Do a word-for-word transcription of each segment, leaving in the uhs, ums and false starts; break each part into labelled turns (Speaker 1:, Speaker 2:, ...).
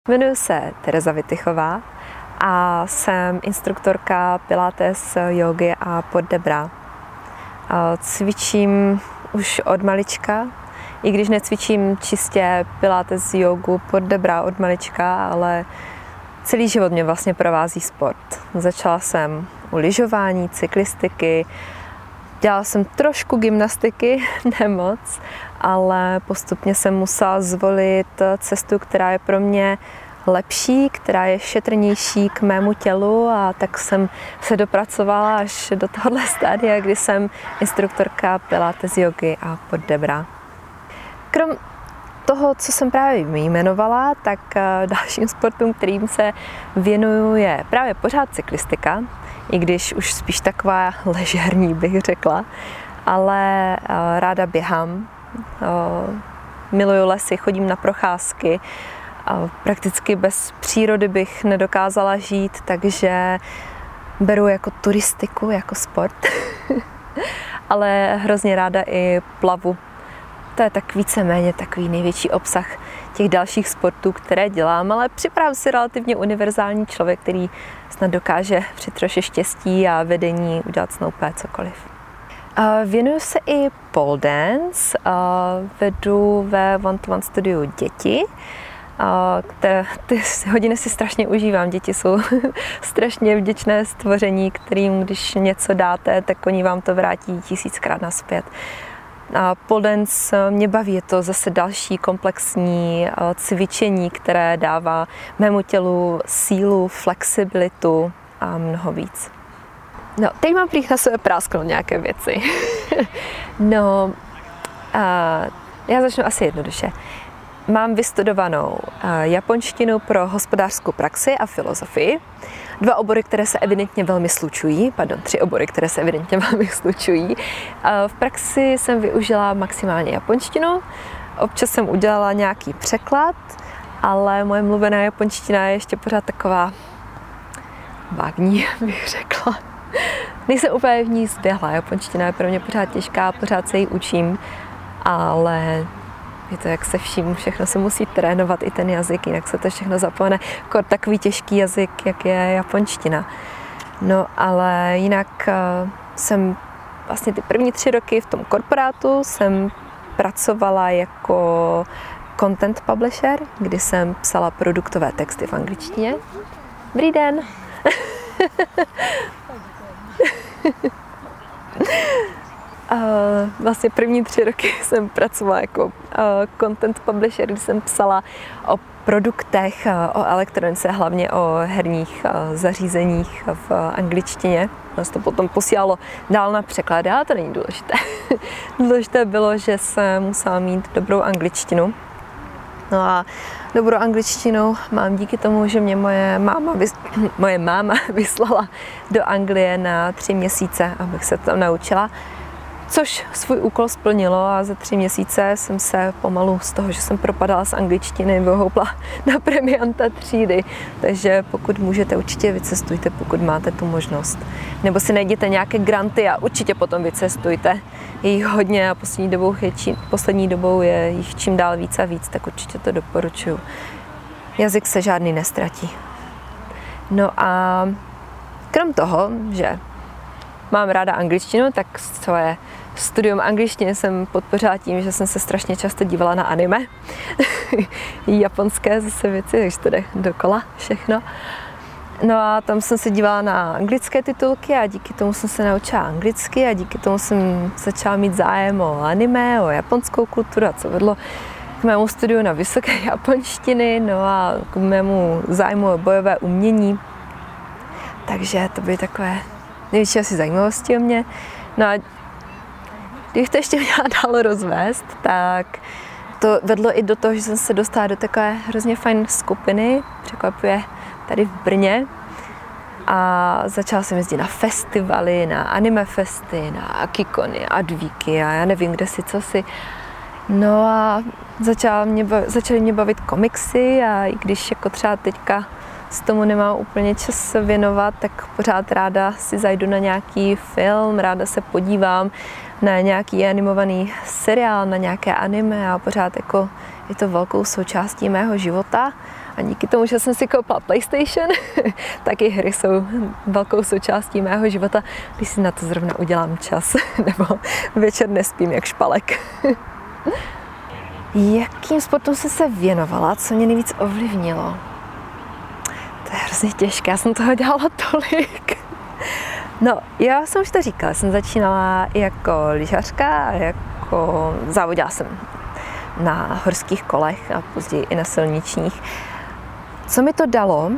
Speaker 1: Jmenuji se Tereza Vitychová a jsem instruktorka pilates, jógy a poddebra. Cvičím už od malička, i když necvičím čistě pilates, jógu, poddebra od malička, ale celý život mě vlastně provází sport. Začala jsem u lyžování, cyklistiky, dělala jsem trošku gymnastiky, ne moc, ale postupně jsem musela zvolit cestu, která je pro mě lepší, která je šetrnější k mému tělu, a tak jsem se dopracovala až do tohohle stádia, kdy jsem instruktorka pilates, jógy a poddebra. Krom toho, co jsem právě vyjmenovala, tak dalším sportům, kterým se věnuju, je právě pořád cyklistika, i když už spíš taková ležérní, bych řekla, ale ráda běhám, miluju lesy, chodím na procházky, prakticky bez přírody bych nedokázala žít, takže beru jako turistiku, jako sport, ale hrozně ráda i plavu. To je tak víceméně takový největší obsah těch dalších sportů, které dělám, ale připadám si relativně univerzální člověk, který snad dokáže při troše štěstí a vedení udělat snad úplně cokoliv. Věnuju se i pole dance, vedu ve one-to-one studiu děti, které ty hodiny si strašně užívám. Děti jsou strašně vděčné stvoření, kterým když něco dáte, tak oni vám to vrátí tisíckrát nazpět. A pole dance mě baví, je to zase další komplexní cvičení, které dává mému tělu sílu, flexibilitu a mnoho víc. No, teď mám prý na sebe prásknout nějaké věci. no, a já začnu asi jednoduše. Mám vystudovanou japonštinu pro hospodářskou praxi a filozofii. Dva obory, které se evidentně velmi slučují, pardon, tři obory, které se evidentně velmi slučují. V praxi jsem využila maximálně japonštinu, občas jsem udělala nějaký překlad, ale moje mluvená japonština je ještě pořád taková vágní, bych řekla. Nejsem úplně v ní zběhla, japonština je pro mě pořád těžká, pořád se ji učím, ale je to jak se vším, všechno se musí trénovat, i ten jazyk, jinak se to všechno zapomene. Kor takový těžký jazyk, jak je japonština. No ale jinak uh, jsem vlastně ty první tři roky v tom korporátu jsem pracovala jako content publisher, kdy jsem psala produktové texty v angličtině. Dobrý den! Uh, vlastně první tři roky jsem pracovala jako uh, content publisher, kdy jsem psala o produktech, uh, o elektronice, hlavně o herních uh, zařízeních v uh, angličtině. Nás to potom posílalo dál na překlady, ale to není důležité. Důležité bylo, že jsem musela mít dobrou angličtinu. No a dobrou angličtinu mám díky tomu, že mě moje máma, vys- moje máma vyslala do Anglie na tři měsíce, abych se tam naučila. Což svůj úkol splnilo a za tři měsíce jsem se pomalu z toho, že jsem propadala z angličtiny, vyhoupla na premianta třídy. Takže pokud můžete, určitě vycestujte, pokud máte tu možnost. Nebo si najděte nějaké granty a určitě potom vycestujte. Je jich hodně a poslední dobou je, či, poslední dobou je jich čím dál víc a víc, tak určitě to doporučuji. Jazyk se žádný nestratí. No a krom toho, že mám ráda angličtinu, tak svoje studium angličtiny jsem podpořila tím, že jsem se strašně často dívala na anime. Japonské zase věci, takže to jde dokola všechno. No a tam jsem se dívala na anglické titulky a díky tomu jsem se naučila anglicky a díky tomu jsem začala mít zájem o anime, o japonskou kulturu, a co vedlo k mému studiu na vysoké japonštiny, no a k mému zájmu o bojové umění. Takže to byly takové největší asi zajímavosti o mě. No a kdybych to ještě měla dál rozvést, tak to vedlo i do toho, že jsem se dostala do takové hrozně fajn skupiny, překvapivě tady v Brně. A začala jsem jezdit na festivaly, na anime festy, na akikony, advíky a já nevím, kde si, co si. No a začala mě, začaly mě bavit komiksy a i když jako třeba teďka s tomu nemám úplně čas věnovat, tak pořád ráda si zajdu na nějaký film, ráda se podívám na nějaký animovaný seriál, na nějaké anime a pořád jako je to velkou součástí mého života A díky tomu, že jsem si koupila PlayStation, tak i hry jsou velkou součástí mého života, když si na to zrovna udělám čas, nebo večer nespím jak špalek. Jakým sportům jsem se věnovala, co mě nejvíc ovlivnilo? To je hrozně těžké, já jsem toho dělala tolik. No, já jsem už to říkala, jsem začínala jako lyžařka a jako závodila jsem na horských kolech a později i na silničních. Co mi to dalo,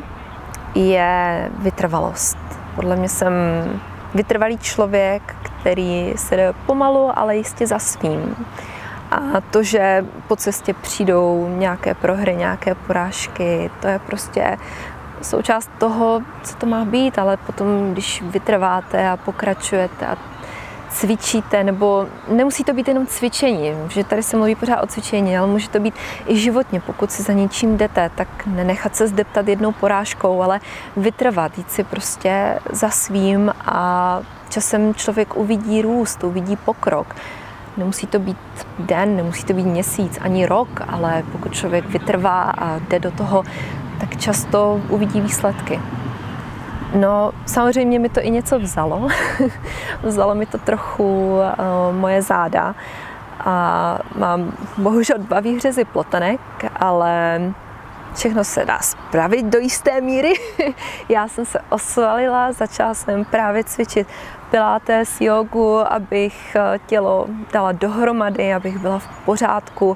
Speaker 1: je vytrvalost. Podle mě jsem vytrvalý člověk, který se jde pomalu, ale jistě za svým. A to, že po cestě přijdou nějaké prohry, nějaké porážky, to je prostě součást toho, co to má být, ale potom, když vytrváte a pokračujete a cvičíte, nebo nemusí to být jenom cvičení, že tady se mluví pořád o cvičení, ale může to být i životně, pokud si za něčím jdete, tak nenechat se zdeptat jednou porážkou, ale vytrvat, jít si prostě za svým a časem člověk uvidí růst, uvidí pokrok. Nemusí to být den, nemusí to být měsíc, ani rok, ale pokud člověk vytrvá a jde do toho, tak často uvidí výsledky. No, samozřejmě mi to i něco vzalo. Vzalo mi to trochu uh, moje záda. A mám bohužel dva výhřezy plotenek, ale všechno se dá spravit do jisté míry. Já jsem se osvalila, začala jsem právě cvičit pilates, jogu, abych tělo dala dohromady, abych byla v pořádku.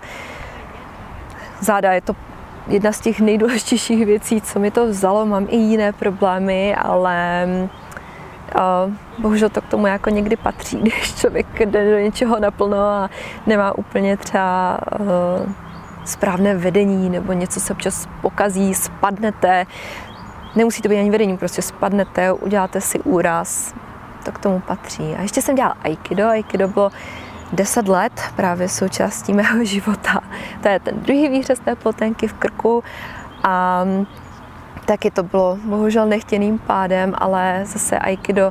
Speaker 1: Záda je to jedna z těch nejdůležitějších věcí, co mi to vzalo. Mám i jiné problémy, ale uh, bohužel to k tomu jako někdy patří, když člověk jde do něčeho naplno a nemá úplně třeba uh, správné vedení nebo něco se občas pokazí, spadnete. Nemusí to být ani vedení, prostě spadnete, uděláte si úraz. To k tomu patří. A ještě jsem dělala aikido. Aikido bylo deset let, právě součástí mého života. To je ten druhý výhřez té plotenky v krku. A taky to bylo bohužel nechtěným pádem, ale zase aikido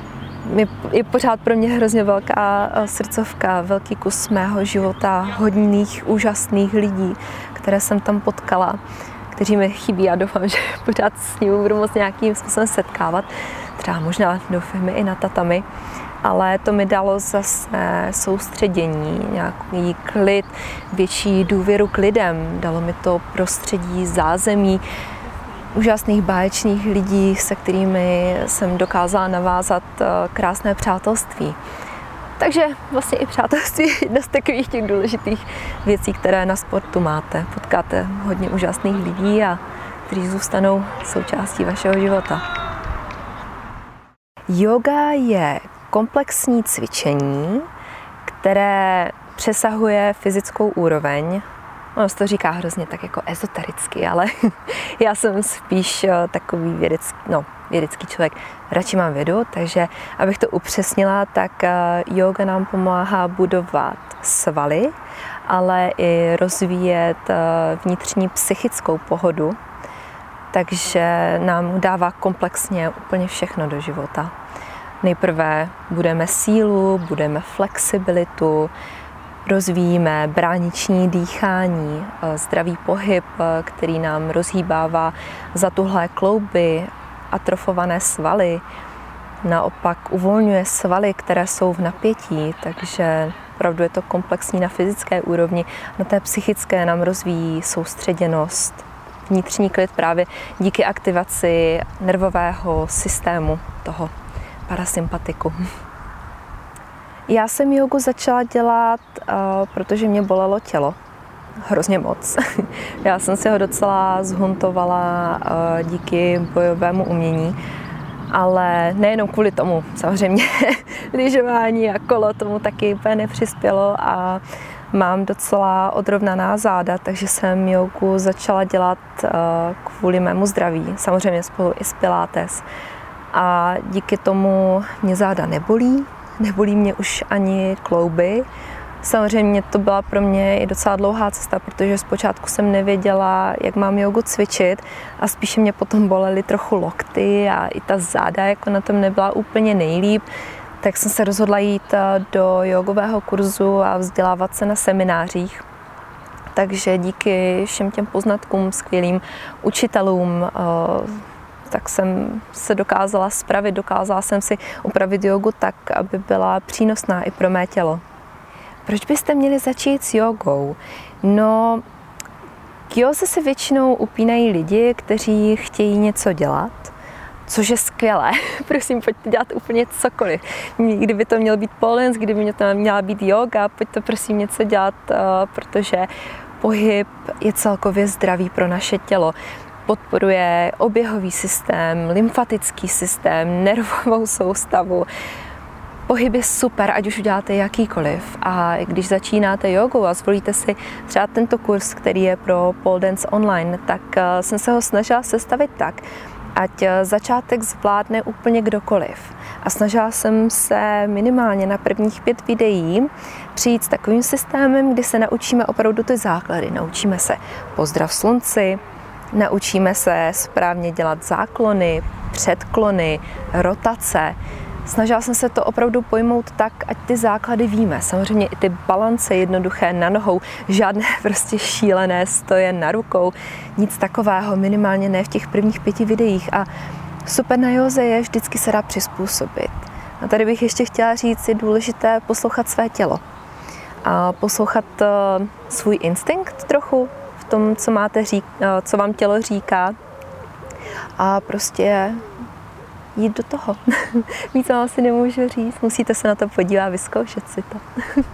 Speaker 1: je pořád pro mě hrozně velká srdcovka, velký kus mého života, hodných, úžasných lidí, které jsem tam potkala, kteří mi chybí a doufám, že pořád s nimi budu moct nějakým způsobem setkávat. Třeba možná doufejme i na tatami, ale to mi dalo zase soustředění, nějaký klid, větší důvěru k lidem, dalo mi to prostředí, zázemí, úžasných báječných lidí, se kterými jsem dokázala navázat krásné přátelství. Takže vlastně i přátelství je jedna z takových těch důležitých věcí, které na sportu máte. Potkáte hodně úžasných lidí, a kteří zůstanou součástí vašeho života. Yoga je komplexní cvičení, které přesahuje fyzickou úroveň. Ono se to říká hrozně tak jako ezotericky, ale já jsem spíš takový vědecký, no, vědecký člověk. Radši mám vědu, takže abych to upřesnila, tak yoga nám pomáhá budovat svaly, ale i rozvíjet vnitřní psychickou pohodu. Takže nám dává komplexně úplně všechno do života. Nejprve budeme sílu, budeme flexibilitu, rozvíjíme brániční dýchání, zdravý pohyb, který nám rozhýbává zatuhlé klouby, atrofované svaly. Naopak uvolňuje svaly, které jsou v napětí, takže opravdu je to komplexní na fyzické úrovni. Na té psychické nám rozvíjí soustředěnost, vnitřní klid právě díky aktivaci nervového systému, toho parasympatiku. Já jsem jogu začala dělat, uh, protože mě bolelo tělo. Hrozně moc. Já jsem si ho docela zhuntovala uh, díky bojovému umění, ale nejenom kvůli tomu. Samozřejmě lyžování a kolo tomu taky úplně nepřispělo a mám docela odrovnaná záda, takže jsem jogu začala dělat uh, kvůli mému zdraví. Samozřejmě spolu i s pilates. A díky tomu mě záda nebolí, nebolí mě už ani klouby. Samozřejmě to byla pro mě i docela dlouhá cesta, protože zpočátku jsem nevěděla, jak mám jogu cvičit a spíše mě potom bolely trochu lokty a i ta záda jako na tom nebyla úplně nejlíp. Tak jsem se rozhodla jít do jogového kurzu a vzdělávat se na seminářích. Takže díky všem těm poznatkům, skvělým učitelům, tak jsem se dokázala spravit, dokázala jsem si upravit jogu tak, aby byla přínosná i pro mé tělo. Proč byste měli začít s jogou? No, k józe se většinou upínají lidi, kteří chtějí něco dělat, což je skvělé. Prosím, pojďte dělat úplně cokoliv. Kdyby to měl být pole dance, kdyby to měla být yoga, pojďte prosím něco dělat, protože pohyb je celkově zdravý pro naše tělo. Podporuje oběhový systém, lymfatický systém, nervovou soustavu. Pohyb je super, ať už uděláte jakýkoliv. A když začínáte jogou a zvolíte si třeba tento kurz, který je pro pole dance online, tak jsem se ho snažila sestavit tak, ať začátek zvládne úplně kdokoliv. A snažila jsem se minimálně na prvních pět videí přijít s takovým systémem, kdy se naučíme opravdu ty základy. Naučíme se pozdrav slunci, naučíme se správně dělat záklony, předklony, rotace. Snažila jsem se to opravdu pojmout tak, ať ty základy víme. Samozřejmě i ty balance jednoduché na nohou, žádné prostě šílené stoje na rukou, nic takového, minimálně ne v těch prvních pěti videích. A super na józe je, vždycky se dá přizpůsobit. A tady bych ještě chtěla říct, je důležité poslouchat své tělo. A poslouchat uh, svůj instinkt trochu v tom, co máte řík, uh, co vám tělo říká. A prostě jít do toho. Víc vám asi nemůžu říct, musíte se na to podívat a vyzkoušet si to.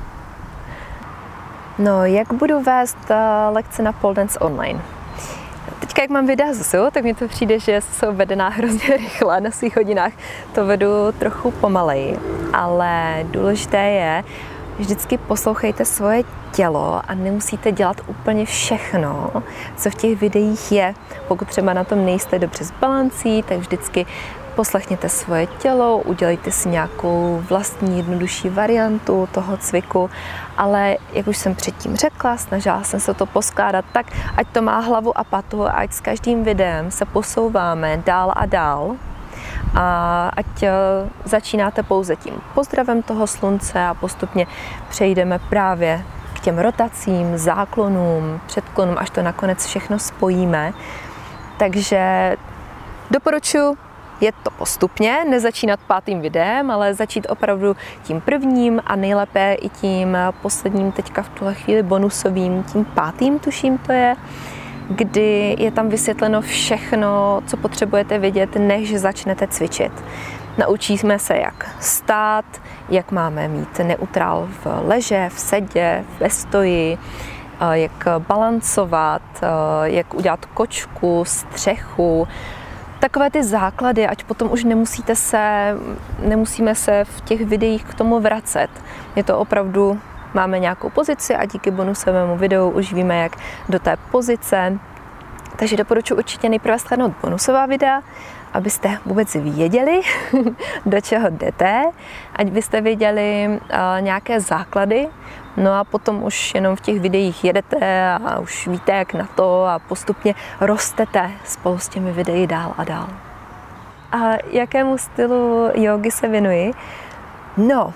Speaker 1: No, jak budu vést uh, lekce na pole dance online? Teďka, jak mám videa za sebou, tak mi to přijde, že jsou vedená hrozně rychle, na svých hodinách to vedu trochu pomaleji, ale důležité je, vždycky poslouchejte svoje tělo a nemusíte dělat úplně všechno, co v těch videích je. Pokud třeba na tom nejste dobře s balancí, tak vždycky poslechněte svoje tělo, udělejte si nějakou vlastní jednodušší variantu toho cviku, ale jak už jsem předtím řekla, snažila jsem se to poskládat tak, ať to má hlavu a patu, ať s každým videem se posouváme dál a dál a ať začínáte pouze tím pozdravem toho slunce a postupně přejdeme právě k těm rotacím, záklonům, předklonům, až to nakonec všechno spojíme. Takže doporučuji je to postupně, nezačínat pátým videem, ale začít opravdu tím prvním a nejlépe i tím posledním, teďka v tuhle chvíli bonusovým, tím pátým tuším to je, kdy je tam vysvětleno všechno, co potřebujete vědět, než začnete cvičit. Naučíme se, jak stát, jak máme mít neutrál v leže, v sedě, ve stoji, jak balancovat, jak udělat kočku, střechu, takové ty základy, ať potom už nemusíte se, nemusíme se v těch videích k tomu vracet. Je to opravdu, máme nějakou pozici a díky bonusovému videu už víme, jak do té pozice. Takže doporučuji určitě nejprve shlédnout bonusová videa, abyste vůbec věděli, do čeho jdete, ať byste věděli uh, nějaké základy. No a potom už jenom v těch videích jedete a už víte, jak na to a postupně rostete spolu s těmi videi dál a dál. A jakému stylu jógy se věnuji? No,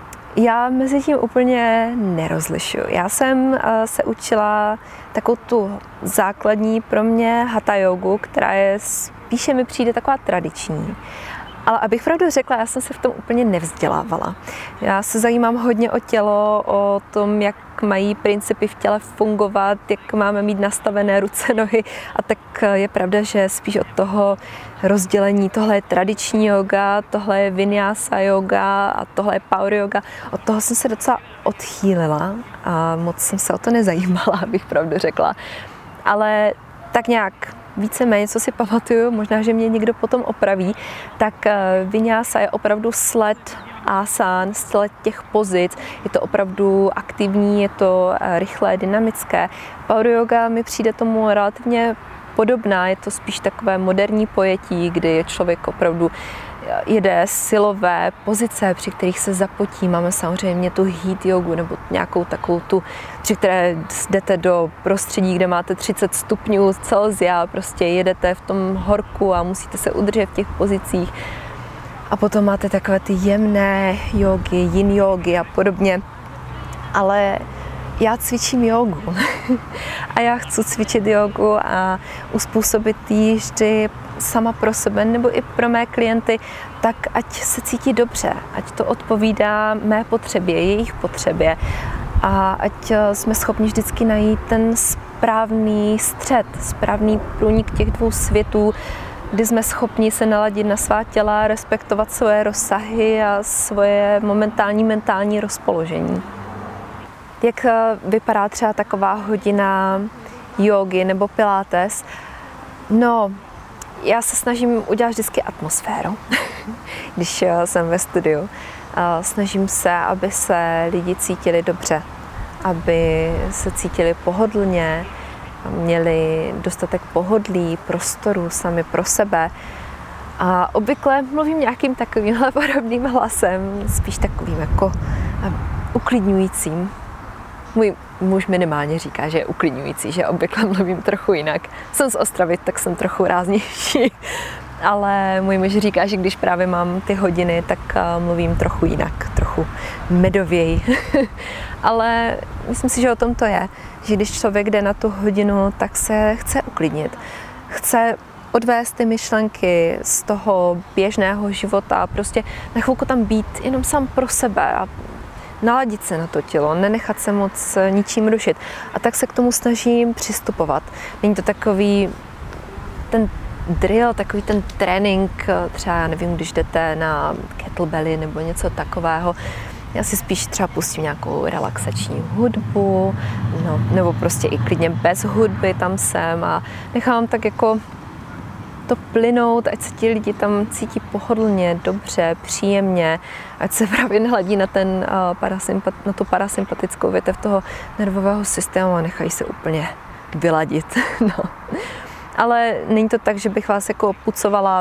Speaker 1: já mezi tím úplně nerozlišuju. Já jsem se učila takovou tu základní pro mě hatha jogu, která je spíše mi přijde taková tradiční. Ale abych pravdu řekla, já jsem se v tom úplně nevzdělávala. Já se zajímám hodně o tělo, o tom, jak mají principy v těle fungovat, jak máme mít nastavené ruce, nohy. A tak je pravda, že spíš od toho rozdělení, tohle je tradiční yoga, tohle je vinyasa yoga a tohle je power yoga. Od toho jsem se docela odchýlila a moc jsem se o to nezajímala, abych pravdu řekla. Ale tak nějak víceméně, co si pamatuju, možná, že mě někdo potom opraví, tak vinyasa je opravdu sled asán, sled těch pozic, je to opravdu aktivní, je to rychlé, dynamické. Power yoga mi přijde tomu relativně podobná, je to spíš takové moderní pojetí, kdy je člověk opravdu jede silové pozice, při kterých se zapotí. Máme samozřejmě tu heat jogu nebo nějakou takovou tu, při které jdete do prostředí, kde máte třicet stupňů Celsia, prostě jedete v tom horku a musíte se udržet v těch pozicích. A potom máte takové ty jemné jogy, yin jogy a podobně. Ale já cvičím jogu a já chci cvičit jogu a uspůsobit ji vždy sama pro sebe nebo i pro mé klienty, tak ať se cítí dobře, ať to odpovídá mé potřebě, jejich potřebě a ať jsme schopni vždycky najít ten správný střed, správný průnik těch dvou světů, kdy jsme schopni se naladit na svá těla, respektovat svoje rozsahy a svoje momentální mentální rozpoložení. Jak vypadá třeba taková hodina jógy nebo pilates? No, já se snažím udělat vždycky atmosféru, když jsem ve studiu. Snažím se, aby se lidi cítili dobře, aby se cítili pohodlně, měli dostatek pohodlí, prostoru sami pro sebe. A obvykle mluvím nějakým takovýmhle podobným hlasem, spíš takovým jako uklidňujícím. Můj muž minimálně říká, že je uklidňující, že obvykle mluvím trochu jinak. Jsem z Ostravy, tak jsem trochu ráznější. Ale můj muž říká, že když právě mám ty hodiny, tak mluvím trochu jinak, trochu medověji. Ale myslím si, že o tom to je, že když člověk jde na tu hodinu, tak se chce uklidnit. Chce odvést ty myšlenky z toho běžného života, prostě na chvilku tam být jenom sám pro sebe a naladit se na to tělo, nenechat se moc ničím rušit. A tak se k tomu snažím přistupovat. Není to takový ten drill, takový ten trénink, třeba, já nevím, když jdete na kettlebelly nebo něco takového. Já si spíš třeba pustím nějakou relaxační hudbu, no, nebo prostě i klidně bez hudby tam jsem a nechám tak jako to plynout, ať se ti lidi tam cítí pohodlně, dobře, příjemně, ať se právě naladí na, ten, uh, parasympat, na tu parasympatickou větev toho nervového systému a nechají se úplně vyladit. No. Ale není to tak, že bych vás jako pucovala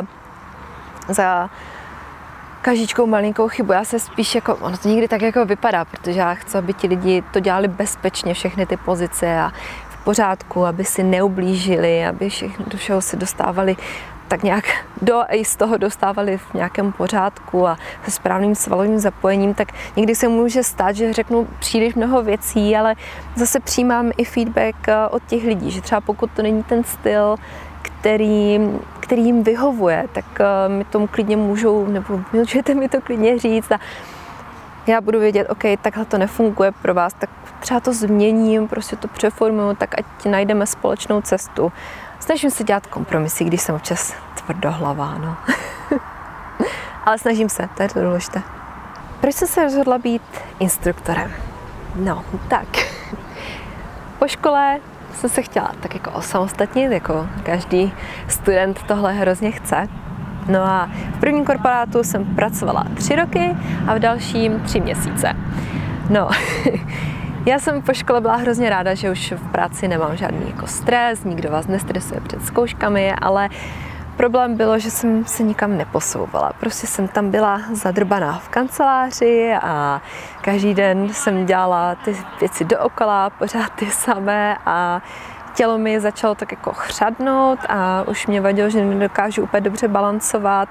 Speaker 1: za každou malinkou chybu. Já se spíš jako, ono to někdy tak jako vypadá, protože já chci, aby ti lidi to dělali bezpečně, všechny ty pozice a v pořádku, aby si neublížili, aby všechno do všeho se dostávali tak nějak do a i z toho dostávali v nějakém pořádku a se správným svalovým zapojením, tak někdy se může stát, že řeknu příliš mnoho věcí, ale zase přijímám i feedback od těch lidí, že třeba pokud to není ten styl, který, který jim vyhovuje, tak mi tomu klidně můžou, nebo můžete mi to klidně říct a já budu vědět, OK, takhle to nefunguje pro vás, tak třeba to změním, prostě to přeformuju, tak ať najdeme společnou cestu. Snažím se dělat kompromisy, když jsem občas tvrdohlavá, no. Ale snažím se, to je to důležité. Proč jsem se rozhodla být instruktorem? No, tak. Po škole jsem se chtěla tak jako osamostatnit, jako každý student tohle hrozně chce. No a v prvním korporátu jsem pracovala tři roky a v dalším tři měsíce. No, já jsem po škole byla hrozně ráda, že už v práci nemám žádný jako stres, nikdo vás nestresuje před zkouškami, ale problém bylo, že jsem se nikam neposouvala. Prostě jsem tam byla zadrbaná v kanceláři a každý den jsem dělala ty věci dookola, pořád ty samé a tělo mi začalo tak jako chřadnout a už mě vadilo, že nedokážu úplně dobře balancovat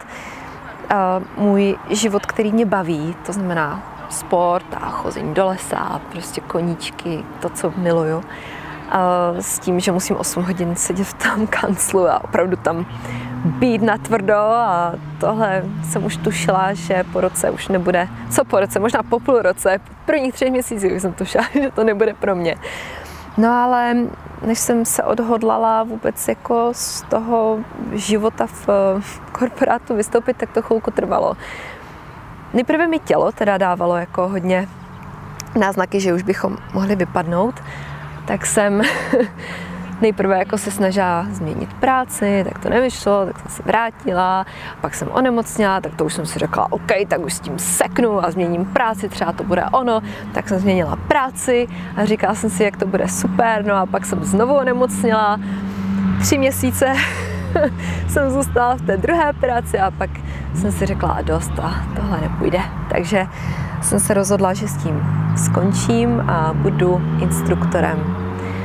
Speaker 1: můj život, který mě baví, to znamená sport a chození do lesa a prostě koníčky, to, co miluju. A s tím, že musím osm hodin sedět v tom kanclu a opravdu tam být natvrdo a tohle jsem už tušila, že po roce už nebude, co po roce, možná po půl roce, po prvních třech měsících jsem tušila, že to nebude pro mě. No ale než jsem se odhodlala vůbec jako z toho života v korporátu vystoupit, tak to chvilku trvalo. Nejprve mi tělo teda dávalo jako hodně náznaky, že už bychom mohli vypadnout, tak jsem nejprve jako se snažila změnit práci, tak to nevyšlo, tak jsem se vrátila, pak jsem onemocněla, tak to už jsem si řekla, OK, tak už s tím seknu a změním práci, třeba to bude ono, tak jsem změnila práci a říkala jsem si, jak to bude super, no a pak jsem znovu onemocněla, tři měsíce jsem zůstala v té druhé práci a pak jsem si řekla a dost a tohle nepůjde, takže jsem se rozhodla, že s tím skončím a budu instruktorem.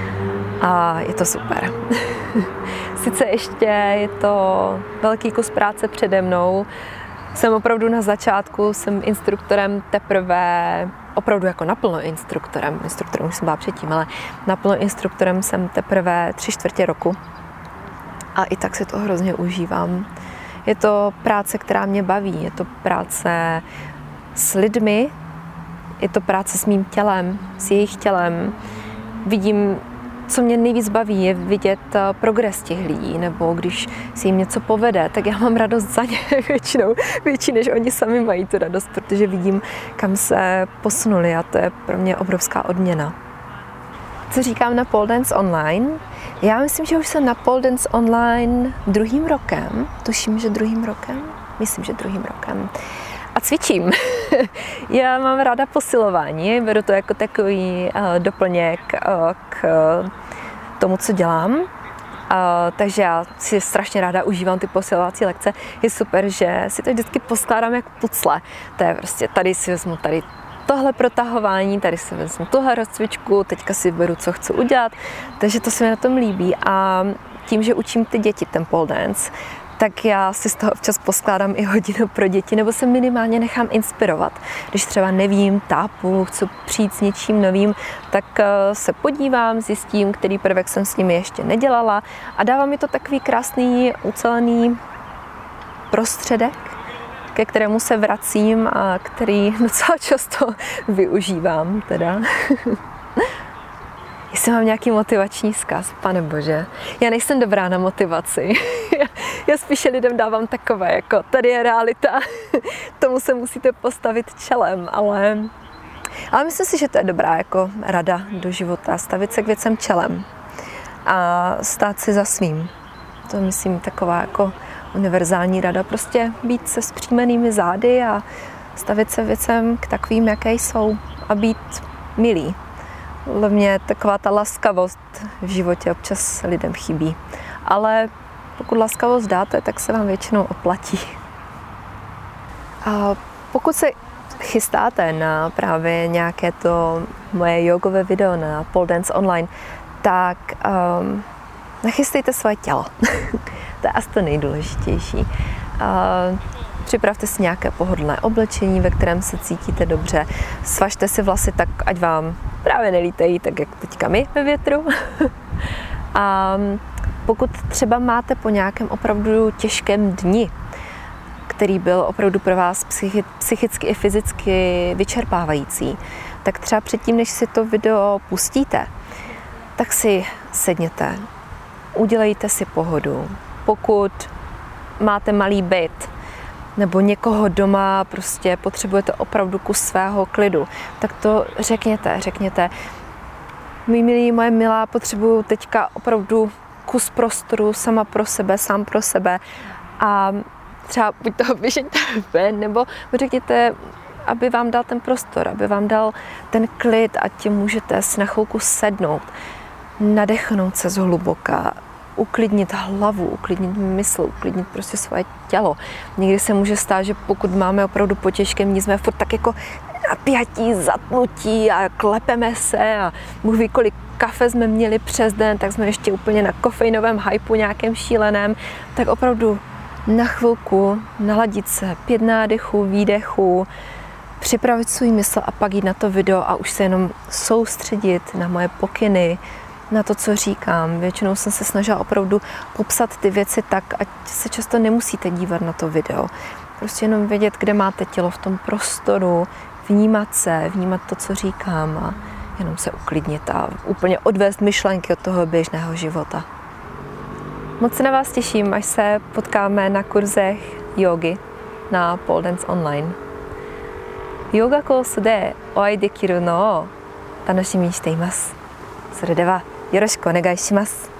Speaker 1: A je to super. Sice ještě je to velký kus práce přede mnou, jsem opravdu na začátku, jsem instruktorem teprve, opravdu jako naplno instruktorem, instruktorem už jsem byla předtím, ale naplno instruktorem jsem teprve tři čtvrtě roku. A i tak si to hrozně užívám. Je to práce, která mě baví, je to práce s lidmi, je to práce s mým tělem, s jejich tělem. Vidím, co mě nejvíc baví, je vidět progres těch lidí, nebo když si jim něco povede, tak já mám radost za ně většinou, větší než oni sami mají tu radost, protože vidím, kam se posunuli a to je pro mě obrovská odměna. Co říkám na Pole Dance Online? Já myslím, že už jsem na Pole Dance Online druhým rokem, tuším, že druhým rokem, myslím, že druhým rokem. A cvičím. Já mám ráda posilování, beru to jako takový uh, doplněk uh, k uh, tomu, co dělám. Uh, takže já si strašně ráda užívám ty posilovací lekce. Je super, že si to vždycky poskládám jako pucle. To je prostě, tady si vezmu tady tohle protahování, tady si vezmu tuhle rozcvičku, teďka si beru, co chci udělat. Takže to se mi na tom líbí a tím, že učím ty děti ten pole dance, tak já si z toho občas poskládám i hodinu pro děti, nebo se minimálně nechám inspirovat. Když třeba nevím, tápu, chci přijít s něčím novým, tak se podívám, zjistím, který prvek jsem s nimi ještě nedělala a dává mi to takový krásný, ucelený prostředek, ke kterému se vracím a který docela často využívám teda. Jestli mám nějaký motivační vzkaz, pane bože, já nejsem dobrá na motivaci. Já spíše lidem dávám takové, jako tady je realita, tomu se musíte postavit čelem, ale, ale myslím si, že to je dobrá jako rada do života, stavit se k věcem čelem a stát si za svým. To je, myslím, taková jako univerzální rada, prostě být se zpříjmenými zády a stavit se věcem k takovým, jaké jsou a být milý. Podle mě taková ta laskavost v životě občas lidem chybí. Ale pokud laskavost dáte, tak se vám většinou oplatí. A pokud se chystáte na právě nějaké to moje jogové video na Pole Dance Online, tak um, nachystejte svoje tělo. To je asi to nejdůležitější. Uh, Připravte si nějaké pohodlné oblečení, ve kterém se cítíte dobře. Svažte si vlasy tak, ať vám právě nelítají, tak jak teďka my ve větru. A pokud třeba máte po nějakém opravdu těžkém dni, který byl opravdu pro vás psychi- psychicky i fyzicky vyčerpávající, tak třeba předtím, než si to video pustíte, tak si sedněte, udělejte si pohodu. Pokud máte malý byt, nebo někoho doma prostě potřebujete opravdu kus svého klidu, tak to řekněte, řekněte. Můj milý, moje milá, potřebuju teďka opravdu kus prostoru sama pro sebe, sám pro sebe a třeba buď toho vyžeňte ven, nebo řekněte, aby vám dal ten prostor, aby vám dal ten klid a tím můžete si na chvilku sednout, nadechnout se zhluboka, uklidnit hlavu, uklidnit mysl, uklidnit prostě svoje tělo. Někdy se může stát, že pokud máme opravdu po těžkém dní, jsme furt tak jako napjatí, zatnutí a klepeme se a Bůh ví, kolik kafe jsme měli přes den, tak jsme ještě úplně na kofeinovém hypu nějakém šíleném, tak opravdu na chvilku naladit se, pět nádechů, výdechů, připravit svůj mysl a pak jít na to video a už se jenom soustředit na moje pokyny, na to, co říkám. Většinou jsem se snažila opravdu popsat ty věci tak, ať se často nemusíte dívat na to video. Prostě jenom vědět, kde máte tělo v tom prostoru, vnímat se, vnímat to, co říkám a jenom se uklidnit a úplně odvést myšlenky od toho běžného života. Moc se na vás těším, až se potkáme na kurzech jógy na Pole Dance Online. Yoga course de oai dekiru no o tanoshimi ni shite imasu. それではよろしくお願いします。